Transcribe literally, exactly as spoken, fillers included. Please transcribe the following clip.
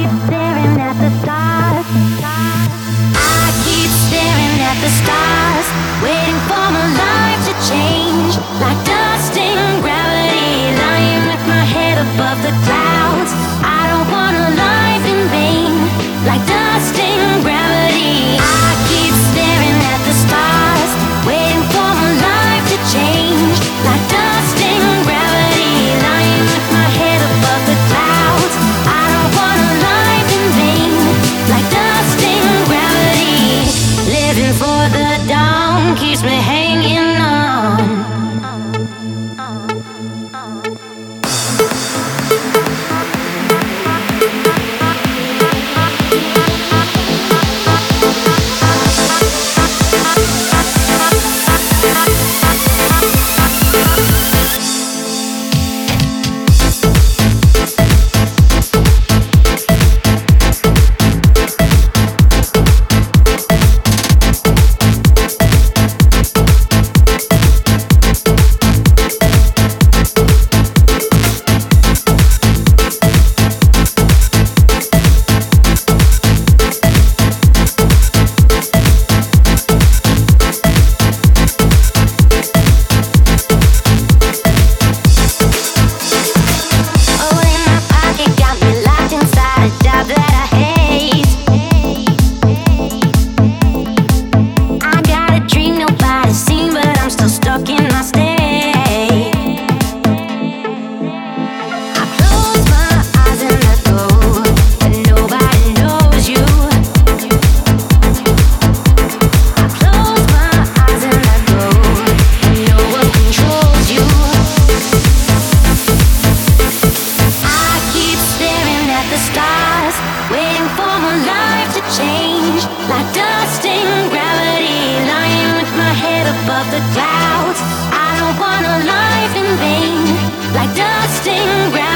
keep staring at the stars. I keep staring at the stars, waiting for my life to change. Like dust in gravity, lying with my head above the clouds. I don't want a life in vain. Like dust in gravity, I keep staring at the stars, waiting for my life to change. Like dust in gravity, lying with my head above the clouds. I don't want a life in vain. Like dust in gravity, living for the dawn keeps me hanging on. Waiting for my life to change. Like dust in gravity, lying with my head above the clouds. I don't want a life in vain. Like dust in gravity.